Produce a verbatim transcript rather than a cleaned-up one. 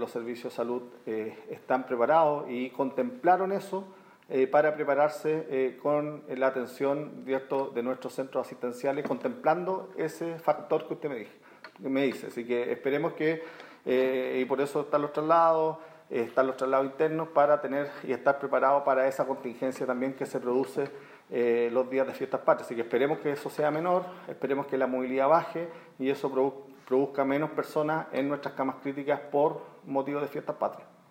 los servicios de salud eh, están preparados y contemplaron eso eh, para prepararse eh, con la atención directo de nuestros centros asistenciales, contemplando ese factor que usted me, dije, me dice. Así que esperemos que, eh, y por eso están los traslados, eh, están los traslados internos para tener y estar preparados para esa contingencia también que se produce eh, los días de fiestas patrias. Así que esperemos que eso sea menor, esperemos que la movilidad baje y eso produzca produzca menos personas en nuestras camas críticas por motivo de fiestas patrias.